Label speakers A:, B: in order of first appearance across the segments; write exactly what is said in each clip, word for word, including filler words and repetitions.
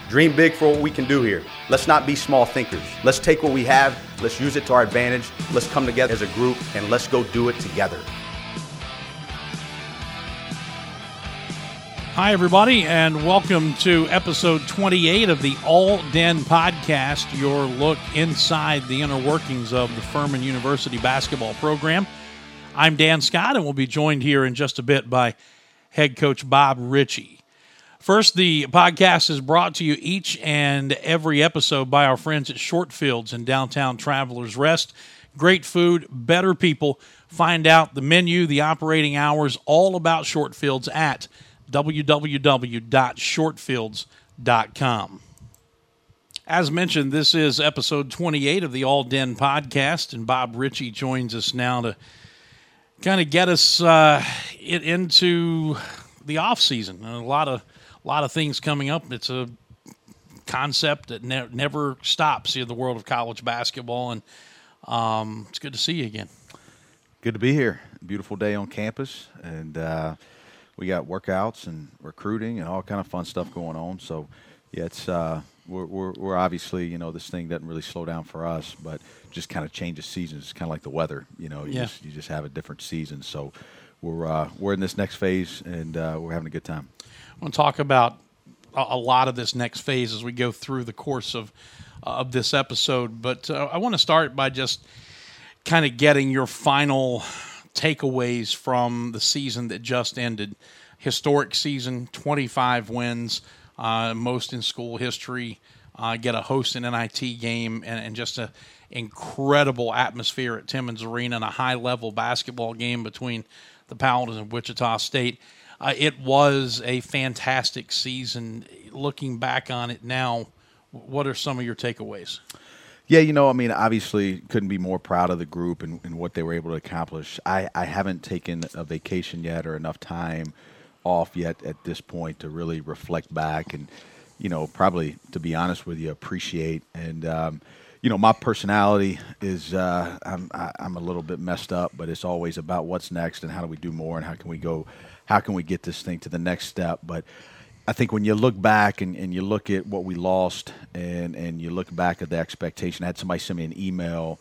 A: Dream big for what we can do here. Let's not be small thinkers. Let's take what we have, let's use it to our advantage, let's come together as a group, and let's go do it together.
B: Hi, everybody, and welcome to episode twenty-eight of the All Den Podcast, your look inside the inner workings of the Furman University basketball program. I'm Dan Scott, and we'll be joined here in just a bit by head coach Bob Richey. First, the podcast is brought to you each and every episode by our friends at Shortfields in downtown Travelers Rest. Great food, better people. Find out the menu, the operating hours, all about Shortfields at w w w dot shortfields dot com. As mentioned, this is episode twenty-eight of the All Den Podcast, and Bob Richey joins us now to kind of get us uh, it into the off season. A lot of a lot of things coming up. It's a concept that ne- never stops in the world of college basketball, and um, it's good to see you again.
C: Good to be here. Beautiful day on campus, and uh, we got workouts and recruiting and all kind of fun stuff going on. So, yeah, it's uh, we're, we're we're obviously, you know, this thing doesn't really slow down for us, but just kind of changes seasons. It's kind of like the weather, you know. You
B: yeah.
C: just you just have a different season. So, we're uh, we're in this next phase, and uh, we're having a good time.
B: I want to talk about a, a lot of this next phase as we go through the course of uh, of this episode, but uh, I want to start by just kind of getting your final takeaways from the season that just ended. Historic season, twenty-five wins, uh, most in school history. Uh, get a host an N I T game, and, and just an incredible atmosphere at Timmons Arena, and a high-level basketball game between the Paladins and Wichita State. Uh, it was a fantastic season. Looking back on it now, what are some of your takeaways?
C: Yeah, you know, I mean, obviously couldn't be more proud of the group and, and what they were able to accomplish. I, I haven't taken a vacation yet or enough time off yet at this point to really reflect back and, you know, probably, to be honest with you, appreciate. And, um, you know, my personality is uh, I'm, I'm a little bit messed up, but it's always about what's next and how do we do more and how can we go, how can we get this thing to the next step. But I think when you look back and, and you look at what we lost and, and you look back at the expectation, I had somebody send me an email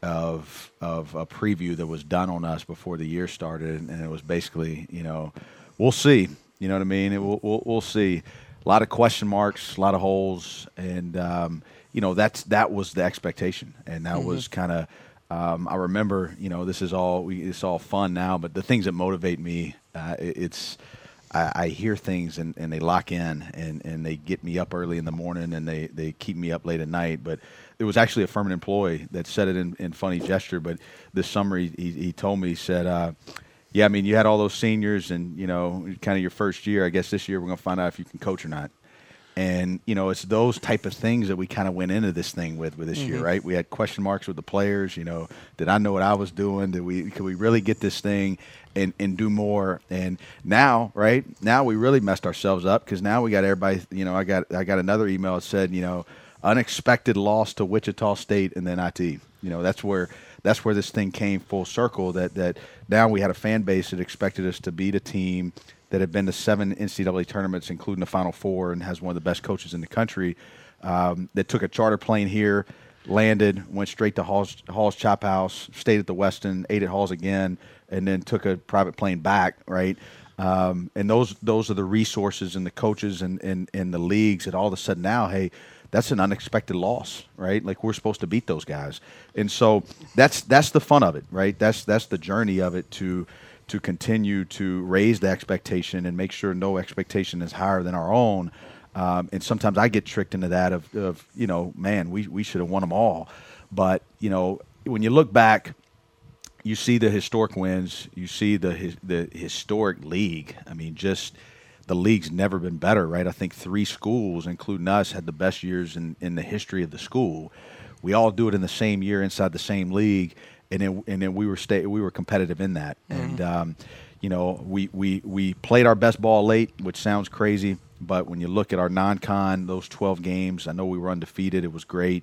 C: of of a preview that was done on us before the year started, and it was basically, you know, we'll see. You know what I mean? It, we'll, we'll, we'll see. A lot of question marks, a lot of holes, and, um, you know, that's that was the expectation. And that mm-hmm. was kind of um, – I remember, you know, this is all we, it's all fun now, but the things that motivate me, uh, it, it's – I, I hear things and, and they lock in and, and they get me up early in the morning and they, they keep me up late at night. But it was actually a Furman employee that said it in, in funny gesture. But this summer he, he, he told me, he said, uh, yeah, I mean, you had all those seniors and, you know, kind of your first year. I guess this year we're going to find out if you can coach or not. And, you know, it's those type of things that we kind of went into this thing with, with this mm-hmm. year, right? We had question marks with the players, you know, did I know what I was doing? Did we, could we really get this thing and, and do more? And now, right, now we really messed ourselves up because now we got everybody, you know, I got, I got another email that said, you know, unexpected loss to Wichita State and then I T. You know, that's where, that's where this thing came full circle, that, that now we had a fan base that expected us to beat a team that had been to seven N C double A tournaments, including the Final Four, and has one of the best coaches in the country, um, that took a charter plane here, landed, went straight to Hall's, Hall's Chop House, stayed at the Westin, ate at Hall's again, and then took a private plane back, right? Um, and those those are the resources and the coaches and, and, and the leagues that all of a sudden now, hey, that's an unexpected loss, right? Like we're supposed to beat those guys. And so that's that's the fun of it, right? That's that's the journey of it to – to continue to raise the expectation and make sure no expectation is higher than our own. Um, and sometimes I get tricked into that of, of you know, man, we, we should have won them all. But, you know, when you look back, you see the historic wins, you see the the historic league. I mean, just the league's never been better, right? I think three schools, including us, had the best years in, in the history of the school. We all do it in the same year inside the same league. And then, and then we were stay, we were competitive in that, mm-hmm. and um, you know we, we we played our best ball late, which sounds crazy, but when you look at our non-con, those twelve games, I know we were undefeated. It was great.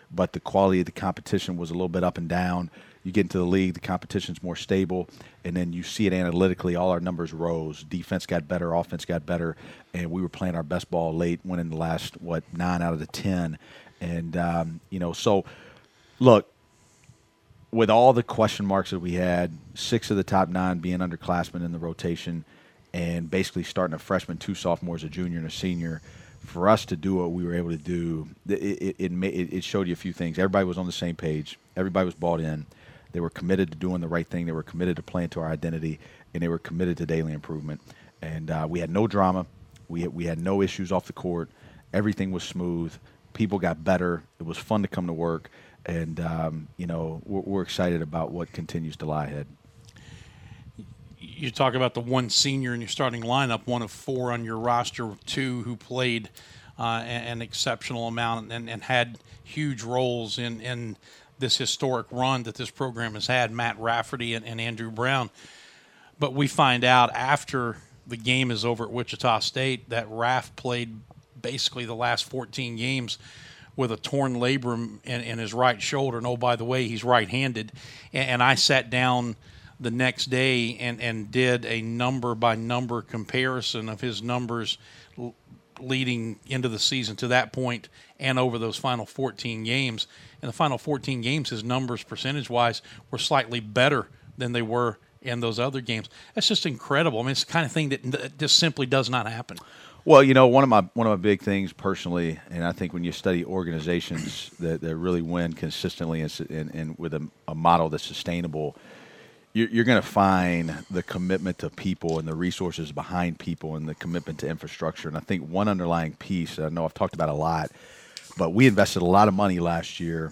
C: but the quality of the competition was a little bit up and down. You get into the league, the competition's more stable, and then you see it analytically. All our numbers rose. Defense got better, offense got better, and we were playing our best ball late, winning the last, what, nine out of the ten. And, um, you know, so, look, with all the question marks that we had, six of the top nine being underclassmen in the rotation, and basically starting a freshman, two sophomores, a junior, and a senior, for us to do what we were able to do, it, it, it, it showed you a few things. Everybody was on the same page. Everybody was bought in. They were committed to doing the right thing. They were committed to playing to our identity, and they were committed to daily improvement. And uh, we had no drama. We had, we had no issues off the court. Everything was smooth. People got better. It was fun to come to work. And, um, you know, we're, we're excited about what continues to lie ahead.
B: You talk about the one senior in your starting lineup, one of four on your roster, two who played uh, an exceptional amount and, and had huge roles in, in this historic run that this program has had, Matt Rafferty and, and Andrew Brown. But we find out after the game is over at Wichita State that Raff played basically the last fourteen games with a torn labrum in, in his right shoulder. And, oh, by the way, he's right-handed. And, and I sat down the next day and, and did a number-by-number comparison of his numbers l- leading into the season to that point and over those final fourteen games. In the final fourteen games, his numbers percentage-wise were slightly better than they were in those other games. That's just incredible. I mean, it's the kind of thing that, that just simply does not happen.
C: Well, you know, one of my one of my big things personally, and I think when you study organizations that, that really win consistently and, and, and with a, a model that's sustainable, you're, you're going to find the commitment to people and the resources behind people and the commitment to infrastructure. And I think one underlying piece, I know I've talked about a lot, but we invested a lot of money last year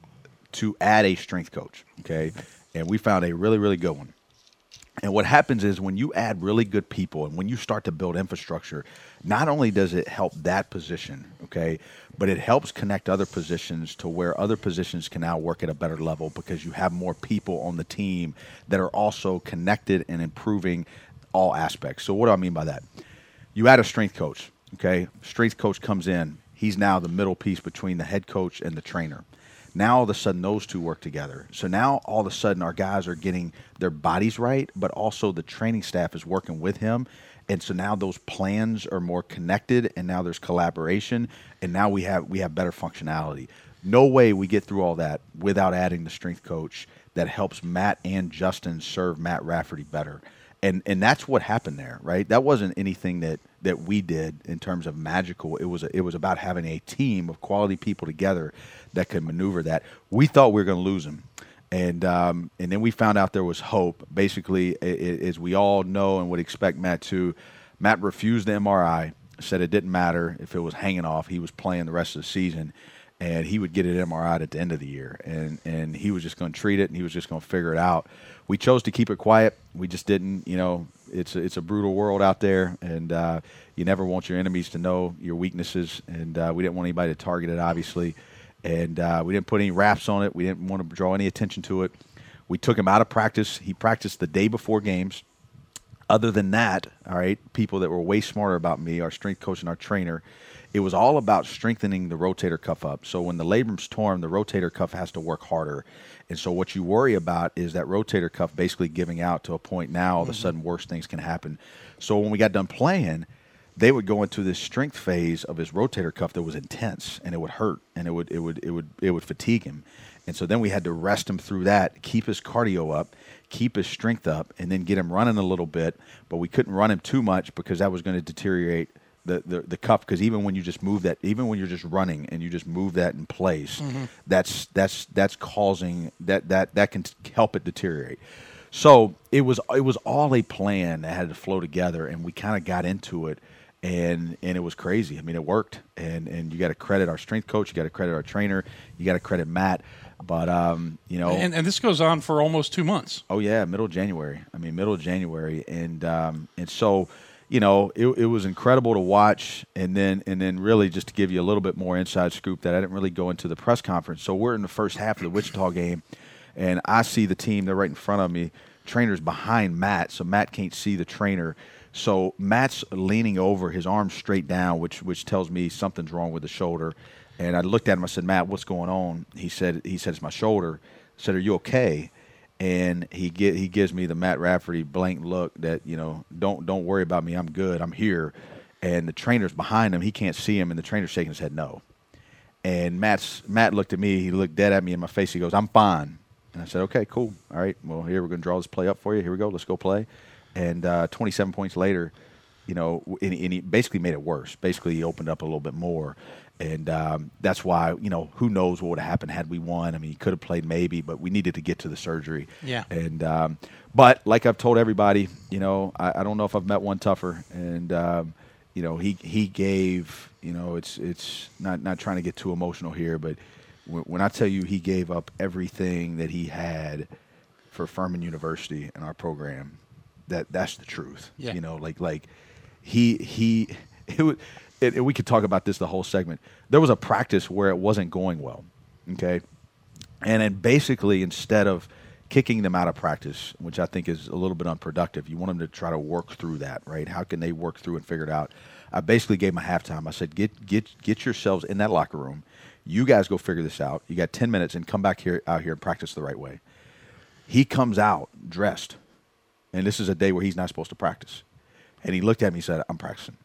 C: to add a strength coach, okay? And we found a really, really good one. And what happens is when you add really good people and when you start to build infrastructure, not only does it help that position, okay, but it helps connect other positions to where other positions can now work at a better level because you have more people on the team that are also connected and improving all aspects. So what do I mean by that? You add a strength coach, okay? Strength coach comes in. He's now the middle piece between the head coach and the trainer. Now all of a sudden those two work together. So now all of a sudden our guys are getting their bodies right, but also the training staff is working with him. And so now those plans are more connected, and now there's collaboration, and now we have we have better functionality. No way we get through all that without adding the strength coach that helps Matt and Justin serve Matt Rafferty better. And and that's what happened there, right? That wasn't anything that, that we did in terms of magical. It was a, it was about having a team of quality people together that could maneuver that. We thought we were going to lose him, and um, and then we found out there was hope. Basically, it, as we all know and would expect Matt to, Matt refused the M R I, said it didn't matter if it was hanging off. He was playing the rest of the season, and he would get an M R I at the end of the year, and and he was just going to treat it, and he was just going to figure it out. We chose to keep it quiet. We just didn't, you know, it's a, it's a brutal world out there, and uh, you never want your enemies to know your weaknesses, and uh, we didn't want anybody to target it, obviously, and uh, we didn't put any wraps on it. We didn't want to draw any attention to it. We took him out of practice. He practiced the day before games. Other than that, all right, people that were way smarter about me, our strength coach and our trainer, it was all about strengthening the rotator cuff up. So when the labrum's torn, the rotator cuff has to work harder. And so what you worry about is that rotator cuff basically giving out to a point now all of a sudden worse things can happen. So when we got done playing, they would go into this strength phase of his rotator cuff that was intense, and it would hurt, and it would it would it would it would fatigue him. And so then we had to rest him through that, keep his cardio up, keep his strength up, and then get him running a little bit. But we couldn't run him too much because that was going to deteriorate the, the, the cuff. Because even when you just move that, even when you're just running and you just move that in place, mm-hmm. that's that's that's causing that that that can help it deteriorate. So it was it was all a plan that had to flow together, and we kind of got into it. And and it was crazy. I mean, it worked. And and you got to credit our strength coach. You got to credit our trainer. You got to credit Matt. But, um, you know.
B: And, and this goes on for almost two months.
C: Oh, yeah, middle of January. I mean, middle of January. And um, and so, you know, it, it was incredible to watch. And then and then really just to give you a little bit more inside scoop that I didn't really go into the press conference. So we're in the first half of the Wichita game, and I see the team. They're right in front of me. Trainer's behind Matt, so Matt can't see the trainer. So Matt's leaning over, his arm straight down, which which tells me something's wrong with the shoulder. And I looked at him. I said, Matt, what's going on? He said, he said, it's my shoulder. I said, are you okay? And he get he gives me the Matt Rafferty blank look that, you know, don't don't worry about me. I'm good. I'm here. And the trainer's behind him. He can't see him, and the trainer's shaking his head no. And Matt's Matt looked at me. He looked dead at me in my face. He goes, I'm fine. And I said, okay, cool. All right, well, here, we're going to draw this play up for you. Here we go. Let's go play. And uh, twenty-seven points later, you know, and, and he basically made it worse. Basically, he opened up a little bit more. And um, that's why, you know, who knows what would have happened had we won. I mean, he could have played maybe, but we needed to get to the surgery.
B: Yeah.
C: And um, but like I've told everybody, you know, I, I don't know if I've met one tougher. And, um, you know, he he gave, you know, it's it's not, not trying to get too emotional here, but w- when I tell you he gave up everything that he had for Furman University and our program, that that's the truth.
B: Yeah.
C: You know, like like he he it was. It, it, we could talk about this the whole segment. There was a practice where it wasn't going well, okay? And then basically instead of kicking them out of practice, which I think is a little bit unproductive, you want them to try to work through that, right? How can they work through and figure it out? I basically gave them a halftime. I said, get get get yourselves in that locker room. You guys go figure this out. You got ten minutes and come back here out here and practice the right way. He comes out dressed, and this is a day where he's not supposed to practice. And he looked at me and said, I'm practicing.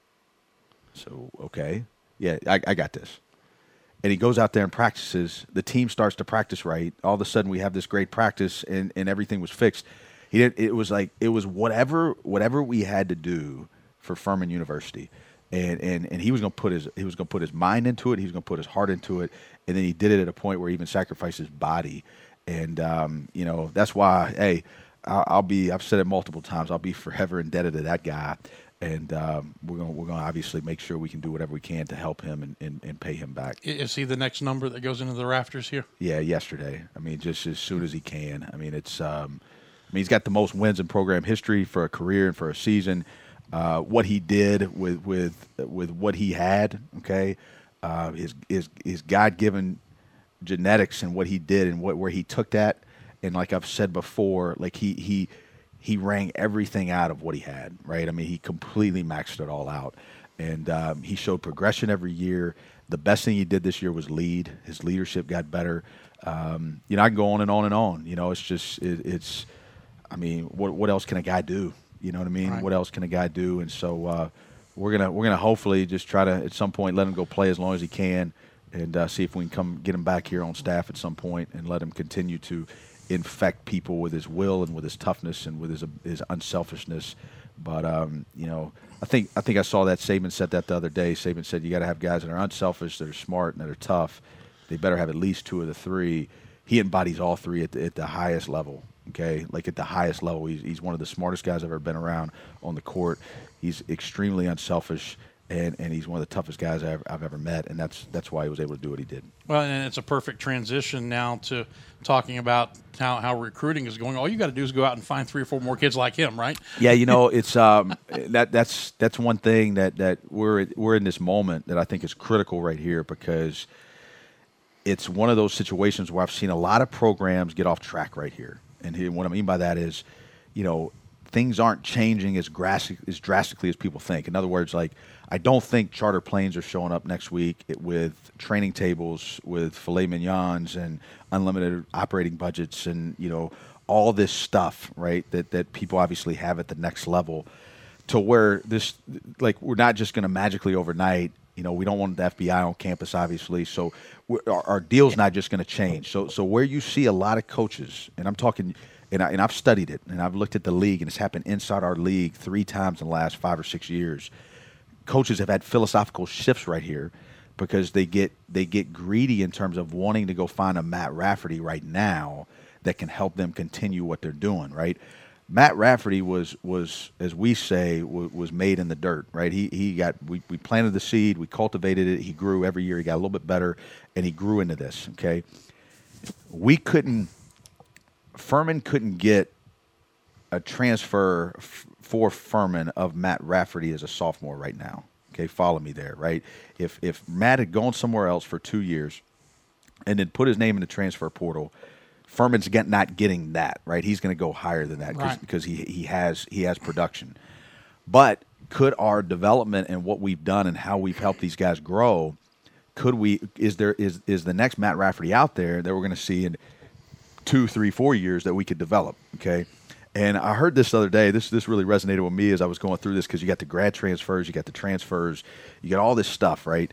C: So, okay, yeah, I, I got this. And he goes out there and practices. The team starts to practice right. All of a sudden, we have this great practice, and, and everything was fixed. He did. It was like it was whatever whatever we had to do for Furman University, and and, and he was going to put his he was going to put his mind into it. He was going to put his heart into it, and then he did it at a point where he even sacrificed his body. And um, you know, that's why. Hey, I'll, I'll be. I've said it multiple times. I'll be forever indebted to that guy. And um, we're going we're going to obviously make sure we can do whatever we can to help him and, and, and pay him back.
B: Is he the next number that goes into the rafters here?
C: Yeah, yesterday. I mean, just as soon as he can. I mean, it's. Um, I mean, he's got the most wins in program history for a career and for a season. Uh, what he did with with with what he had, okay, uh, his his his God-given genetics and what he did and what where he took that, and like I've said before, like he he. He rang everything out of what he had, right? I mean, he completely maxed it all out. And um, he showed progression every year. The best thing he did this year was lead. His leadership got better. Um, you know, I can go on and on and on. You know, it's just, it, it's, I mean, what what else can a guy do? You know what I mean?
B: Right.
C: What else can a guy do? And so uh, we're gonna we're gonna hopefully just try to at some point let him go play as long as he can, and uh, see if we can come get him back here on staff at some point and let him continue to infect people with his will and with his toughness and with his his unselfishness. But um, you know, I think I think I saw that Saban said that the other day. Saban said you got to have guys that are unselfish, that are smart, and that are tough. They better have at least two of the three. He embodies all three at the, at the highest level. Okay, like at the highest level, he's he's one of the smartest guys I've ever been around on the court. He's extremely unselfish. And, and he's one of the toughest guys I've, I've ever met, and that's that's why he was able to do what he did.
B: Well, and it's a perfect transition now to talking about how, how recruiting is going. All you got to do is go out and find three or four more kids like him, right?
C: Yeah, you know, it's um, that that's that's one thing that, that we're we're in this moment that I think is critical right here, because it's one of those situations where I've seen a lot of programs get off track right here. And here, what I mean by that is, you know, things aren't changing as drastic, as drastically as people think. In other words, like, I don't think charter planes are showing up next week with training tables, with filet mignons and unlimited operating budgets and, you know, all this stuff, right, that, that people obviously have at the next level, to where this, like, we're not just going to magically overnight, you know, we don't want the F B I on campus, obviously, so we're, our, our deal's not just going to change. So, so where you see a lot of coaches, and I'm talking – And, I, and I've studied it, and I've looked at the league, and it's happened inside our league three times in the last five or six years. Coaches have had philosophical shifts right here because they get they get greedy in terms of wanting to go find a Matt Rafferty right now that can help them continue what they're doing, right? Matt Rafferty was, was as we say, was, was made in the dirt, right? He he got we, we planted the seed, we cultivated it, he grew every year, he got a little bit better, and he grew into this, okay? We couldn't Furman couldn't get a transfer f- for Furman of Matt Rafferty as a sophomore right now. Okay, follow me there, right? If if Matt had gone somewhere else for two years and then put his name in the transfer portal, Furman's get, not getting that, right? He's going to go higher than that
B: right.
C: because he he has he has production. But could our development and what we've done and how we've helped these guys grow could we? Is there is is the next Matt Rafferty out there that we're going to see in two, three, four years that we could develop? Okay. And I heard this the other day. This this really resonated with me as I was going through this, because you got the grad transfers, you got the transfers, you got all this stuff, right?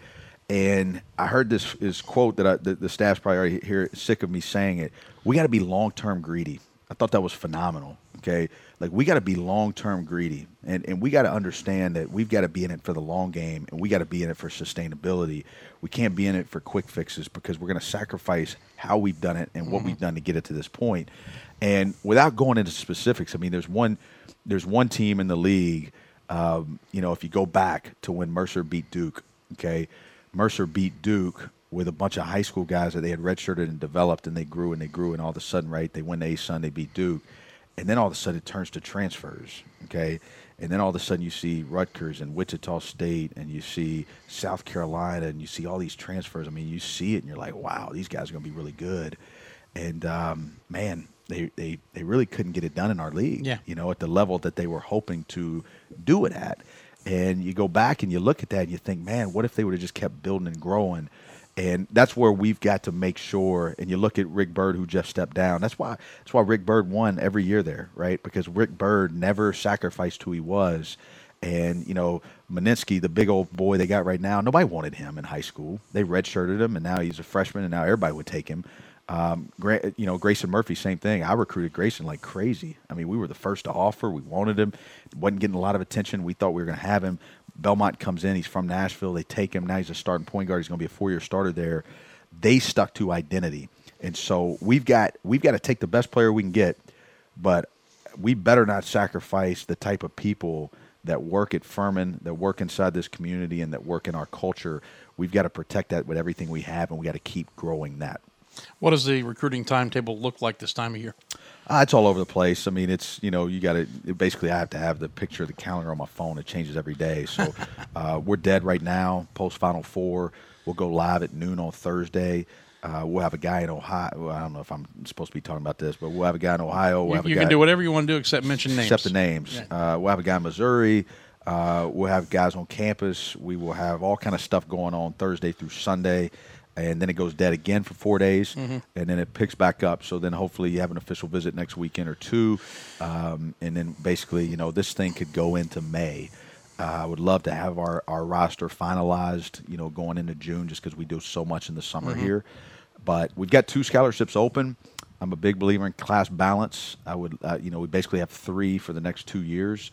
C: And I heard this, this quote that I, the, the staff's probably already here, sick of me saying it. We got to be long-term greedy. I thought that was phenomenal, okay? Like, we got to be long-term greedy, and, and we got to understand that we've got to be in it for the long game, and we got to be in it for sustainability. We can't be in it for quick fixes, because we're going to sacrifice how we've done it and what mm-hmm. we've done to get it to this point. And without going into specifics, I mean, there's one there's one team in the league, um, you know, if you go back to when Mercer beat Duke, okay, Mercer beat Duke with a bunch of high school guys that they had redshirted and developed, and they grew and they grew, and all of a sudden, right, they win the A-Sun, they beat Duke, and then all of a sudden it turns to transfers, okay, and then all of a sudden you see Rutgers and Wichita State, and you see South Carolina, and you see all these transfers. I mean, you see it, and you're like, wow, these guys are going to be really good. And, um, man, they, they, they really couldn't get it done in our league,
B: yeah.
C: you know, at the level that they were hoping to do it at. And you go back and you look at that and you think, man, what if they would have just kept building and growing? And that's where we've got to make sure. And you look at Rick Byrd, who just stepped down. That's why that's why Rick Byrd won every year there, right? Because Rick Byrd never sacrificed who he was. And, you know, Meninsky, the big old boy they got right now, nobody wanted him in high school. They redshirted him, and now he's a freshman, and now everybody would take him. Um, you know, Grayson Murphy, same thing. I recruited Grayson like crazy. I mean, we were the first to offer. We wanted him. Wasn't getting a lot of attention. We thought we were going to have him. Belmont comes in. He's from Nashville. They take him. Now he's a starting point guard. He's going to be a four-year starter there. They stuck to identity. And so we've got we've got to take the best player we can get, but we better not sacrifice the type of people that work at Furman, that work inside this community, and that work in our culture. We've got to protect that with everything we have, and we got to keep growing that.
B: What does the recruiting timetable look like this time of year?
C: Uh, it's all over the place. I mean, it's, you know, you got to – basically I have to have the picture of the calendar on my phone. It changes every day. So uh, we're dead right now, post-Final Four. We'll go live at noon on Thursday. Uh, we'll have a guy in Ohio. Well, I don't know if I'm supposed to be talking about this, but we'll have a guy in Ohio. We'll
B: you
C: have a
B: you
C: guy,
B: can do whatever you want to do except mention names.
C: Except the names.
B: Yeah.
C: Uh, we'll have a guy in Missouri. Uh, we'll have guys on campus. We will have all kind of stuff going on Thursday through Sunday. And then it goes dead again for four days, mm-hmm. and then it picks back up. So then hopefully you have an official visit next weekend or two. Um, and then basically, you know, this thing could go into May. Uh, I would love to have our, our roster finalized, you know, going into June, just because we do so much in the summer mm-hmm. here. But we've got two scholarships open. I'm a big believer in class balance. I would, uh, you know, we basically have three for the next two years.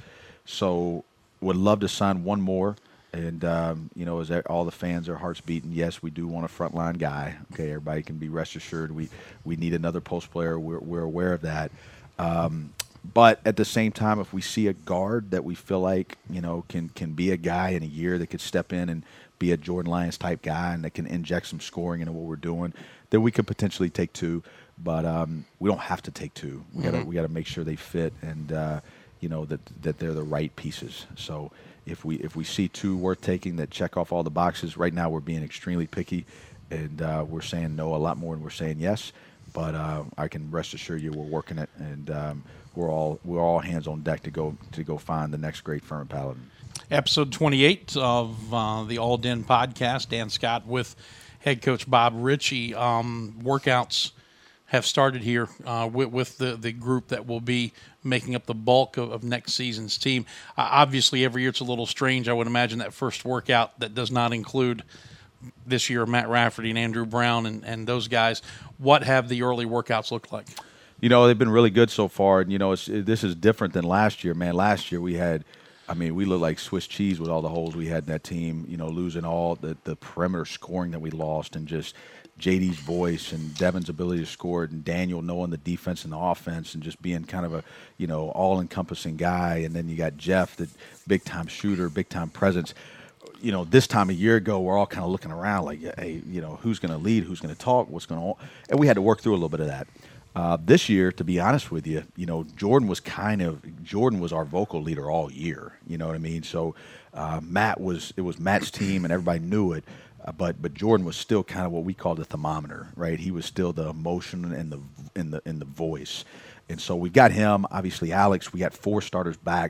C: So would love to sign one more. And, um, you know, as all the fans, their hearts beating, yes, we do want a frontline guy. Okay, everybody can be rest assured we, we need another post player. We're, we're aware of that. Um, but at the same time, if we see a guard that we feel like, you know, can, can be a guy in a year that could step in and be a Jordan Lyons type guy and that can inject some scoring into what we're doing, then we could potentially take two. But um, we don't have to take two. We mm-hmm. gotta we gotta make sure they fit and, uh, you know, that that they're the right pieces. So if we if we see two worth taking that check off all the boxes, right now we're being extremely picky, and uh, we're saying no a lot more than we're saying yes. But uh, I can rest assure you we're working it, and um, we're all we're all hands on deck to go to go find the next great Furman Paladin.
B: Episode twenty-eight of uh, the All Den podcast. Dan Scott with head coach Bob Ritchie. Um, workouts have started here uh, with, with the, the group that will be making up the bulk of, of next season's team. Uh, obviously, every year it's a little strange. I would imagine that first workout that does not include this year Matt Rafferty and Andrew Brown and, and those guys. What have the early workouts looked like?
C: You know, they've been really good so far. And, you know, it's, this is different than last year, man. Last year we had – I mean, we looked like Swiss cheese with all the holes we had in that team, you know, losing all the, the perimeter scoring that we lost, and just J D's voice and Devin's ability to score, and Daniel knowing the defense and the offense and just being kind of a, you know, all-encompassing guy. And then you got Jeff, the big-time shooter, big-time presence. You know, this time a year ago, we're all kind of looking around like, hey, you know, who's going to lead, who's going to talk, what's going to – and we had to work through a little bit of that. Uh, this year, to be honest with you, you know, Jordan was kind of Jordan was our vocal leader all year. You know what I mean? So uh, Matt was it was Matt's team, and everybody knew it. Uh, but but Jordan was still kind of what we call the thermometer, right? He was still the emotion and the in the in the voice. And so we got him. Obviously, Alex. We got four starters back.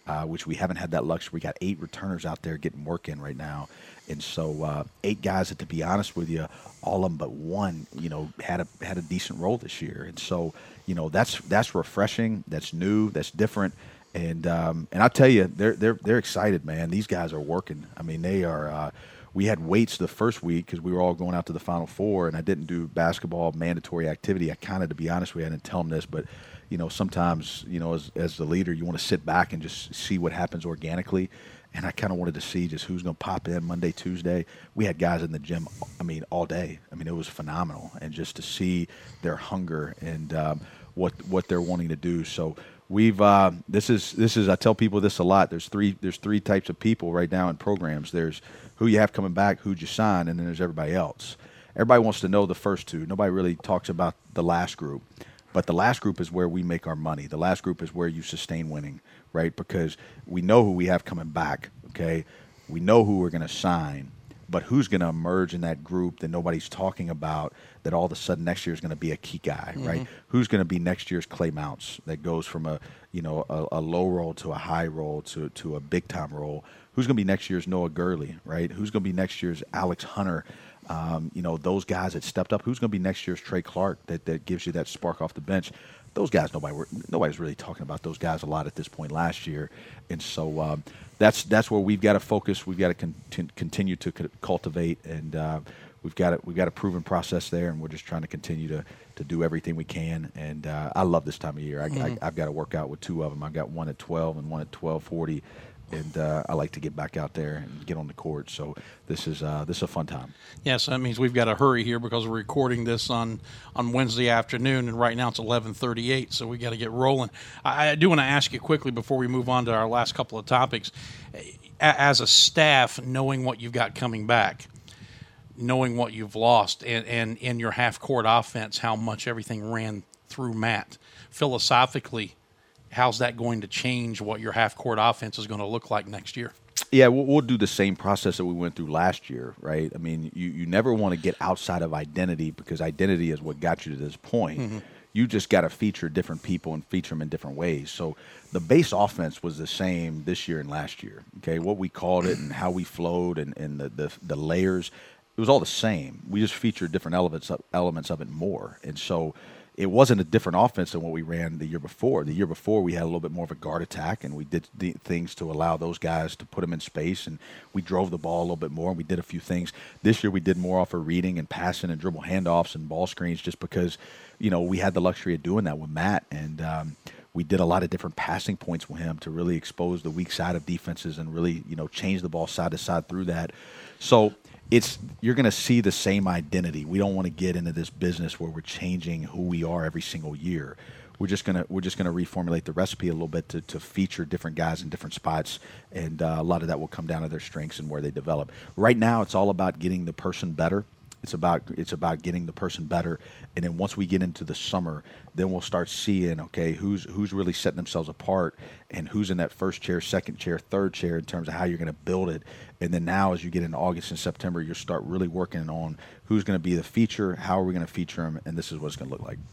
C: uh, which we haven't had that luxury. We got eight returners out there getting work in right now. And so uh, eight guys that, to be honest with you, all of them but one, you know, had a had a decent role this year. And so, you know, that's that's refreshing. That's new. That's different. And um, and I'll tell you, they're they're they're excited, man. These guys are working. I mean, they are. Uh, we had weights the first week because we were all going out to the Final Four, and I didn't do basketball mandatory activity. I kind of, to be honest with you, I didn't tell them this, but you know, sometimes, you know, as as the leader, you want to sit back and just see what happens organically. And I kind of wanted to see just who's going to pop in Monday, Tuesday. We had guys in the gym, I mean, all day. I mean, it was phenomenal. And just to see their hunger and um, what what they're wanting to do. So we've uh, this is this is I tell people this a lot. There's three there's three types of people right now in programs. There's who you have coming back, who'd you sign, and then there's everybody else. Everybody wants to know the first two. Nobody really talks about the last group. But the last group is where we make our money. The last group is where you sustain winning, right? Because we know who we have coming back, okay? We know who we're going to sign, but who's going to emerge in that group that nobody's talking about that all of a sudden next year is going to be a key guy, mm-hmm. right? Who's going to be next year's Clay Mounts that goes from a, you know, a, a low role to a high role to, to a big-time role? Who's going to be next year's Noah Gurley, right? Who's going to be next year's Alex Hunter? Um, you know, those guys that stepped up. Who's going to be next year's Trey Clark that, that gives you that spark off the bench? Those guys, nobody nobody's really talking about those guys a lot at this point last year. And so um, that's that's where we've got to focus. We've got to con- continue to c- cultivate, and uh, we've got a, we've got a proven process there, and we're just trying to continue to, to do everything we can. And uh, I love this time of year. I, mm-hmm. I, I've got to work out with two of them. I've got one at twelve and one at twelve forty. And uh, I like to get back out there and get on the court. So this is uh, this is a fun time.
B: Yes, that means we've got to hurry here because we're recording this on, on Wednesday afternoon, and right now it's eleven thirty-eight, so we got to get rolling. I, I do want to ask you quickly before we move on to our last couple of topics. As a staff, knowing what you've got coming back, knowing what you've lost, and, and in your half-court offense, how much everything ran through Matt, philosophically, how's that going to change what your half-court offense is going to look like next year?
C: Yeah, we'll, we'll do the same process that we went through last year, right? I mean, you, you never want to get outside of identity because identity is what got you to this point. Mm-hmm. You just got to feature different people and feature them in different ways. So the base offense was the same this year and last year, okay? What we called it and how we flowed and, and the, the, the layers, it was all the same. We just featured different elements of, elements of it more. And so it wasn't a different offense than what we ran the year before. The year before, we had a little bit more of a guard attack, and we did the things to allow those guys to put them in space, and we drove the ball a little bit more, and we did a few things. This year, we did more off of reading and passing and dribble handoffs and ball screens just because, you know, we had the luxury of doing that with Matt, and um, we did a lot of different passing points with him to really expose the weak side of defenses and really, you know, change the ball side to side through that. So it's you're going to see the same identity. We don't want to get into this business where we're changing who we are every single year. We're just gonna we're just gonna reformulate the recipe a little bit to, to feature different guys in different spots, and uh, a lot of that will come down to their strengths and where they develop. Right now, it's all about getting the person better. It's about it's about getting the person better, and then once we get into the summer, then we'll start seeing okay who's who's really setting themselves apart, and who's in that first chair, second chair, third chair in terms of how you're going to build it. And then now, as you get into August and September, you'll start really working on who's going to be the feature, how are we going to feature them, and this is what it's going to look like.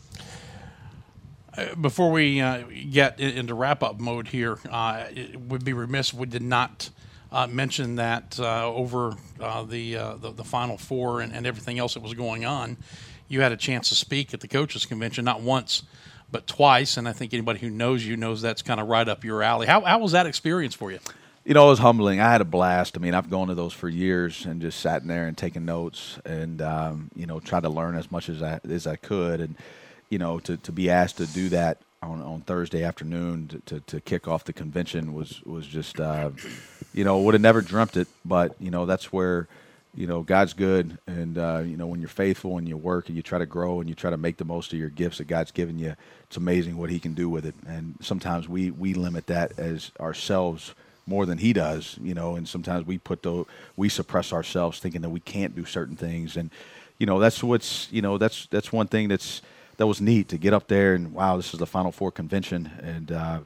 B: Uh, before we uh, get into wrap-up mode here, uh, it would be remiss if we did not Uh, mentioned that uh, over uh, the, uh, the the Final Four and, and everything else that was going on, you had a chance to speak at the coaches' convention, not once, but twice. And I think anybody who knows you knows that's kind of right up your alley. How how was that experience for you?
C: You know, it was humbling. I had a blast. I mean, I've gone to those for years and just sat in there and taken notes and, um, you know, tried to learn as much as I, as I could. And, you know, to, to be asked to do that on, on Thursday afternoon to, to, to kick off the convention was, was just, uh, you know, would have never dreamt it. But, you know, that's where, you know, God's good. And, uh, you know, when you're faithful and you work and you try to grow and you try to make the most of your gifts that God's given you, it's amazing what he can do with it. And sometimes we, we limit that as ourselves more than he does, you know, and sometimes we put the, we suppress ourselves thinking that we can't do certain things. And, you know, that's what's, you know, that's, that's one thing that's, that was neat to get up there and wow, this is the Final Four convention. And, uh,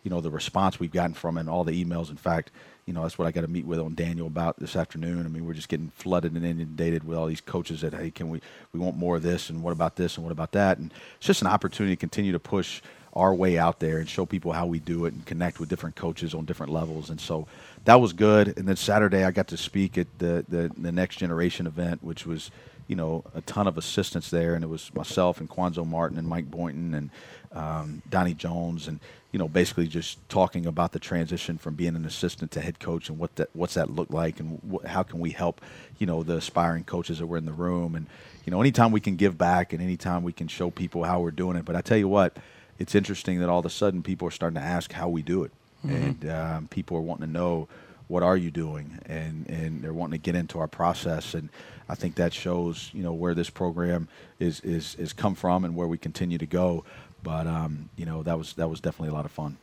C: you know, the response we've gotten from it and all the emails. In fact, you know, that's what I got to meet with on Daniel about this afternoon. I mean, we're just getting flooded and inundated with all these coaches that, hey, can we, we want more of this, and what about this, and what about that? And it's just an opportunity to continue to push our way out there and show people how we do it and connect with different coaches on different levels. And so that was good. And then Saturday I got to speak at the, the, the Next Generation event, which was, you know, a ton of assistants there. And it was myself and Quanzo Martin and Mike Boynton and um, Donnie Jones, and, you know, basically just talking about the transition from being an assistant to head coach and what that, what's that look like, and wh- how can we help, you know, the aspiring coaches that were in the room. And, you know, anytime we can give back and anytime we can show people how we're doing it. But I tell you what, it's interesting that all of a sudden people are starting to ask how we do it. Mm-hmm. And um, people are wanting to know, what are you doing? And, and they're wanting to get into our process. And I think that shows, you know, where this program is, is, is come from and where we continue to go. But, um, you know, that was that was definitely a lot of fun.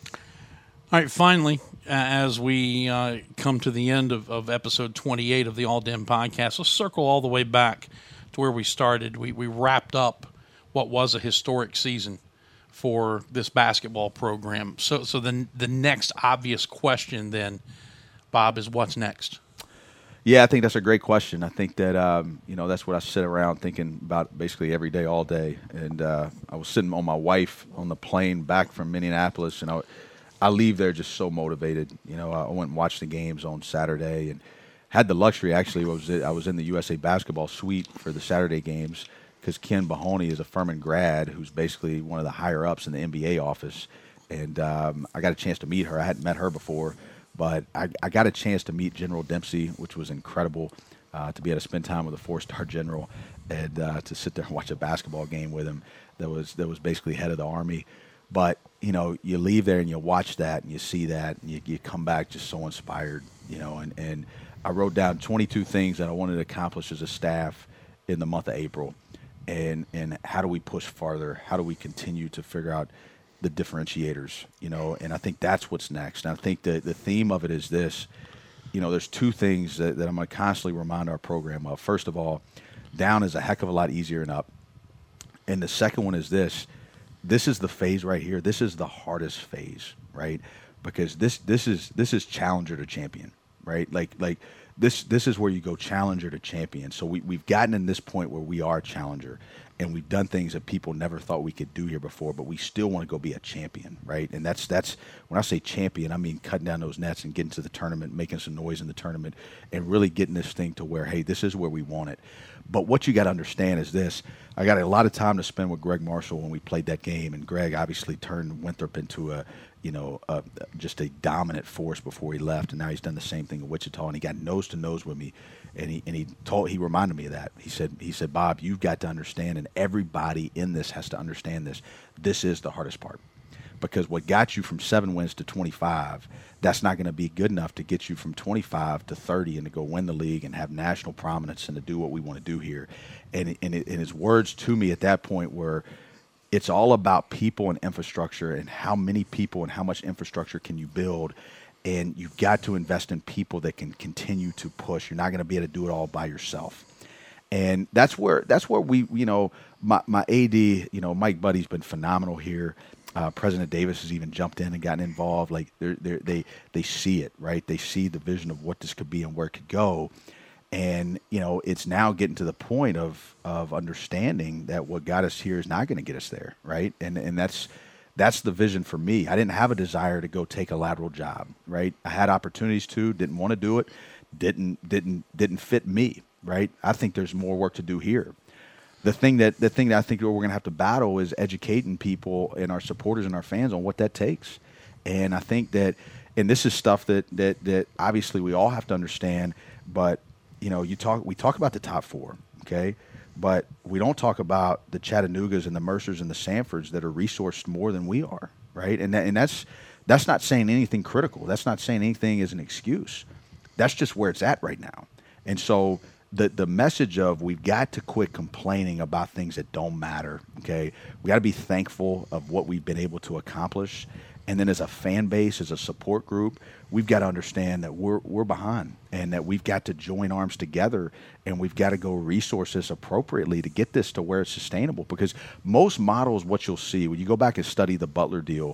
B: All right, finally, as we uh, come to the end of, of episode twenty-eight of the All Den podcast, let's circle all the way back to where we started. We, we wrapped up what was a historic season for this basketball program. So so the the next obvious question then, Bob, is what's next?
C: Yeah, I think that's a great question. I think that, um, you know, that's what I sit around thinking about basically every day, all day. And uh, I was sitting on my wife on the plane back from Minneapolis, and I, I leave there just so motivated. You know, I went and watched the games on Saturday and had the luxury, actually, was I was in the U S A Basketball suite for the Saturday games, because Ken Mahoney is a Furman grad who's basically one of the higher-ups in the N B A office. And um, I got a chance to meet her. I hadn't met her before, but I, I got a chance to meet General Dempsey, which was incredible, uh, to be able to spend time with a four-star general and uh, to sit there and watch a basketball game with him that was that was basically head of the Army. But, you know, you leave there and you watch that and you see that and you, you come back just so inspired, you know. And, and I wrote down twenty-two things that I wanted to accomplish as a staff in the month of April. And and how do we push farther? How do we continue to figure out the differentiators, you know? And I think that's what's next. And I think the, the theme of it is this, you know, there's two things that, that I'm going to constantly remind our program of. First of all, down is a heck of a lot easier than up. And the second one is this, this is the phase right here. This is the hardest phase, right? Because this this is this is challenger to champion, right? Like like this this is where you go challenger to champion. So we, we've gotten in this point where we are challenger, and we've done things that people never thought we could do here before, but we still want to go be a champion, right? And that's that's when I say champion, I mean cutting down those nets and getting to the tournament, making some noise in the tournament, and really getting this thing to where, hey, this is where we want it. But what you got to understand is this. I got a lot of time to spend with Greg Marshall when we played that game, and Greg obviously turned Winthrop into a, you know, a, just a dominant force before he left, and now he's done the same thing in Wichita, and he got nose to nose with me, and he and he told he reminded me of that. He said he said Bob, you've got to understand, and everybody in this has to understand this. This is the hardest part, because what got you from seven wins to twenty-five, that's not going to be good enough to get you from twenty-five to thirty and to go win the league and have national prominence and to do what we want to do here. And and, it, and his words to me at that point were, it's all about people and infrastructure, and how many people and how much infrastructure can you build. And you've got to invest in people that can continue to push. You're not going to be able to do it all by yourself. And that's where that's where we, you know, my, my A D, you know, Mike Buddy's been phenomenal here. Uh, President Davis has even jumped in and gotten involved. Like they're, they're, they they see it, right? They see the vision of what this could be and where it could go. And, you know, it's now getting to the point of of understanding that what got us here is not going to get us there, right? And and that's that's the vision for me. I didn't have a desire to go take a lateral job, right? I had opportunities to, didn't want to do it, didn't didn't didn't fit me, right? I think there's more work to do here. The thing that the thing that I think we're going to have to battle is educating people and our supporters and our fans on what that takes. And I think that, and this is stuff that that that obviously we all have to understand, but you know, you talk we talk about the top four, okay? But we don't talk about the Chattanoogas and the Mercers and the Sanfords that are resourced more than we are, right? And that, and that's that's not saying anything critical. That's not saying anything as an excuse. That's just where it's at right now. And so the the message of we've got to quit complaining about things that don't matter, okay? We got to be thankful of what we've been able to accomplish. And then as a fan base, as a support group, we've got to understand that we're we're behind, and that we've got to join arms together, and we've got to go resource this appropriately to get this to where it's sustainable. Because most models, what you'll see, when you go back and study the Butler deal,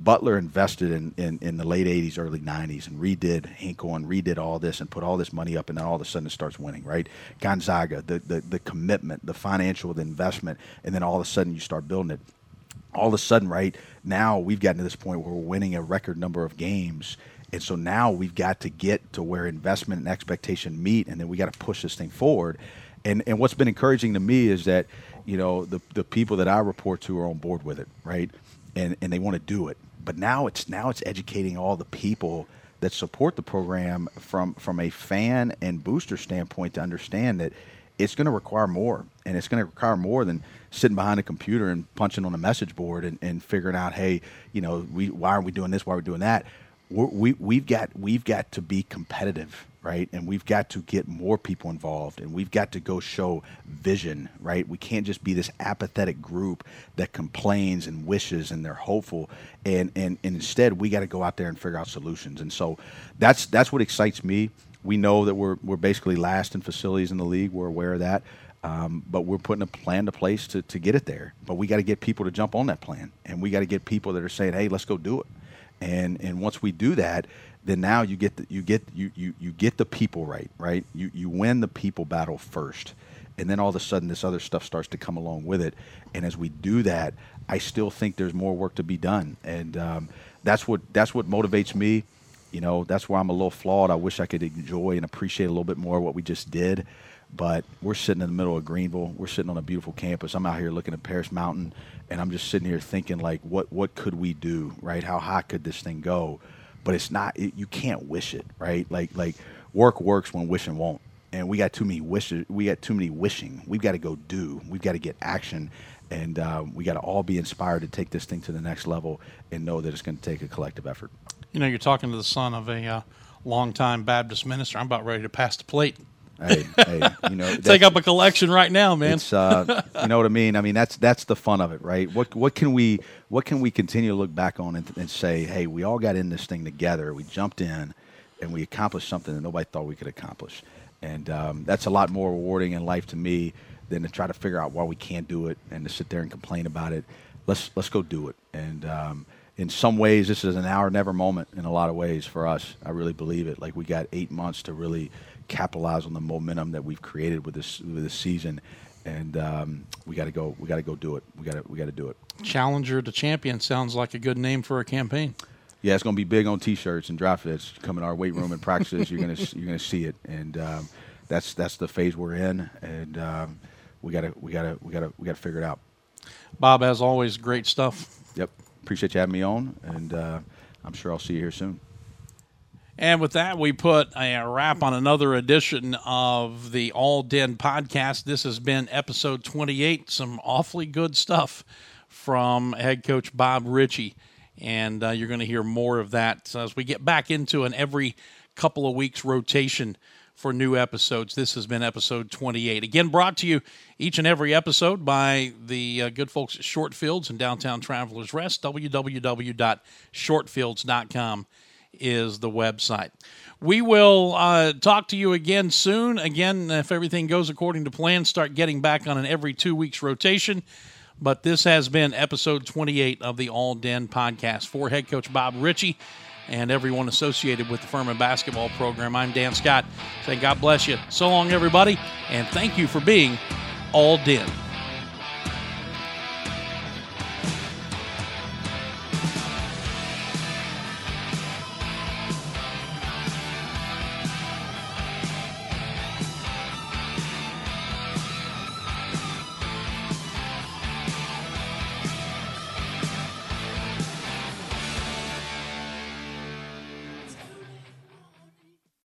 C: Butler invested in, in, in the late eighties, early nineties, and redid Hinkle and redid all this and put all this money up, and then all of a sudden it starts winning, right? Gonzaga, the, the, the commitment, the financial, the investment, and then all of a sudden you start building it. All of a sudden, right, now we've gotten to this point where we're winning a record number of games. And so now we've got to get to where investment and expectation meet, and then we got to push this thing forward. And and what's been encouraging to me is that, you know, the the people that I report to are on board with it, right? And and they want to do it. But now it's now it's educating all the people that support the program from from a fan and booster standpoint to understand that it's going to require more, and it's going to require more than sitting behind a computer and punching on a message board and, and figuring out, hey, you know, we why are we doing this? Why are we doing that? We're, we we've got we've got to be competitive, right? And we've got to get more people involved, and we've got to go show vision, right? We can't just be this apathetic group that complains and wishes and they're hopeful, and and, and instead we got to go out there and figure out solutions. And so that's that's what excites me. We know that we're we're basically last in facilities in the league. We're aware of that. Um, but we're putting a plan to place to, to get it there. But we got to get people to jump on that plan, and we got to get people that are saying, "Hey, let's go do it." And and once we do that, then now you get the, you get you, you, you get the people right, right? You you win the people battle first, and then all of a sudden this other stuff starts to come along with it. And as we do that, I still think there's more work to be done, and um, that's what that's what motivates me. You know, that's where I'm a little flawed. I wish I could enjoy and appreciate a little bit more what we just did. But we're sitting in the middle of Greenville. We're sitting on a beautiful campus. I'm out here looking at Paris Mountain, and I'm just sitting here thinking, like, what what could we do, right? How high could this thing go? But it's not. It, you can't wish it, right? Like like work works when wishing won't. And we got too many wishes. We got too many wishing. We've got to go do. We've got to get action, and um, we got to all be inspired to take this thing to the next level and know that it's going to take a collective effort.
B: You know, you're talking to the son of a uh, longtime Baptist minister. I'm about ready to pass the plate.
C: Hey, hey, you know,
B: take up a collection right now, man.
C: It's, uh, you know what I mean? I mean, that's that's the fun of it, right? What what can we what can we continue to look back on and, and say, hey, we all got in this thing together. We jumped in, and we accomplished something that nobody thought we could accomplish. And um, that's a lot more rewarding in life to me than to try to figure out why we can't do it and to sit there and complain about it. Let's let's go do it. And um, in some ways, this is an hour never moment. In a lot of ways, for us, I really believe it. Like, we got eight months to really capitalize on the momentum that we've created with this with this season, and um, we got to go. We got to go do it. We got to we got to do it.
B: Challenger to champion sounds like a good name for a campaign.
C: Yeah, it's going to be big on T-shirts and drop fits. Come in our weight room and practices. You're gonna you're gonna see it, and um, that's that's the phase we're in, and um, we gotta we gotta we gotta we gotta figure it out.
B: Bob, as always, great stuff.
C: Yep, appreciate you having me on, and uh, I'm sure I'll see you here soon.
B: And with that, we put a wrap on another edition of the All Den podcast. This has been episode twenty-eight. Some awfully good stuff from head coach Bob Richey. And uh, you're going to hear more of that as we get back into an every couple of weeks rotation for new episodes. This has been episode twenty-eight. Again, brought to you each and every episode by the uh, good folks at Short Fields in downtown Travelers Rest. w w w dot short fields dot com is the website. We will uh, talk to you again soon. Again, if everything goes according to plan, start getting back on an every two weeks rotation. But this has been episode twenty-eight of the All Den podcast. For head coach Bob Richey and everyone associated with the Furman basketball program, I'm Dan Scott saying God bless you. So long, everybody, and thank you for being All Den.